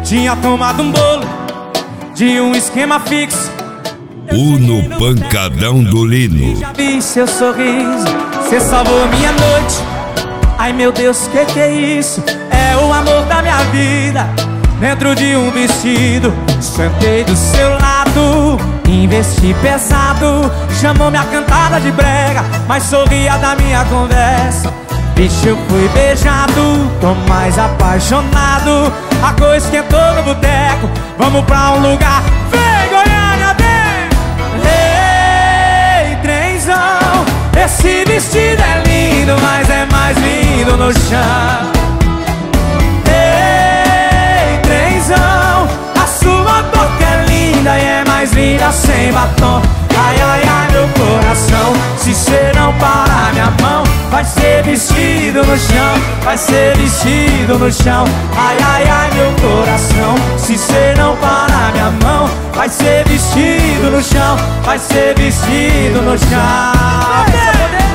Tinha tomado um bolo de um esquema fixo. No pancadão do Lino. Já vi seu sorriso, cê salvou minha noite. Ai meu Deus, que é isso? É o amor da minha vida. Dentro de um vestido, sentei do seu lado, investi pesado. Chamou minha cantada de brega, mas sorria da minha conversa. Bicho, eu fui beijado, tô mais apaixonado. A coisa esquentou no boteco, vamos pra um lugar. Vem, Goiânia, vem! Ei, trenzão, esse vestido é lindo, mas é mais lindo no chão. Ei, trenzão, a sua boca é linda e é mais linda sem batom. Ai, ai, ai, meu coração, se cê não parar minha mão, vai ser vestido no chão, vai ser vestido no chão. Ai, ai, ai, meu coração, se cê não parar minha mão, vai ser vestido no chão, vai ser vestido no chão.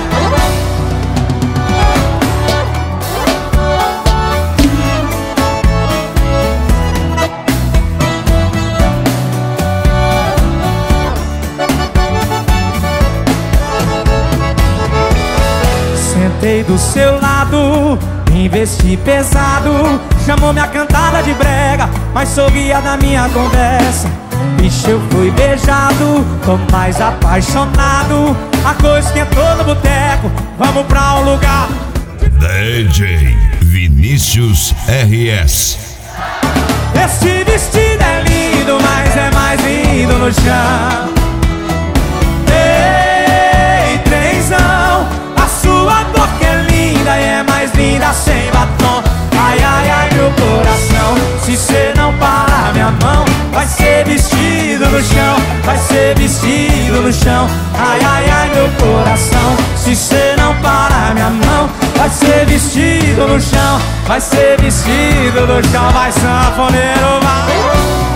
Sentei do seu lado, investi pesado. Chamou minha cantada de brega, mas sorria da minha conversa. Bicho, eu fui beijado, tô mais apaixonado. A coisa esquentou no boteco, vamos pra um lugar. DJ Vinícius RS. Esse vestido é lindo, mas é mais lindo no chão. Ei, trenzão, a sua boca é linda e é mais linda sem batom. Ai, ai, ai, meu coração, se cê não parar minha mão, vai ser vestido no chão, vai ser vestido no chão. Ai, ai, ai, meu coração, se cê não parar minha mão, vai ser vestido no chão, vai ser vestido no chão. Vai, sanfoneiro, vai.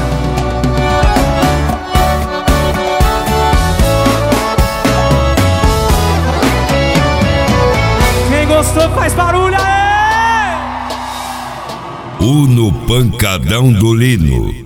Gostou, faz barulho aí! No pancadão do Lino.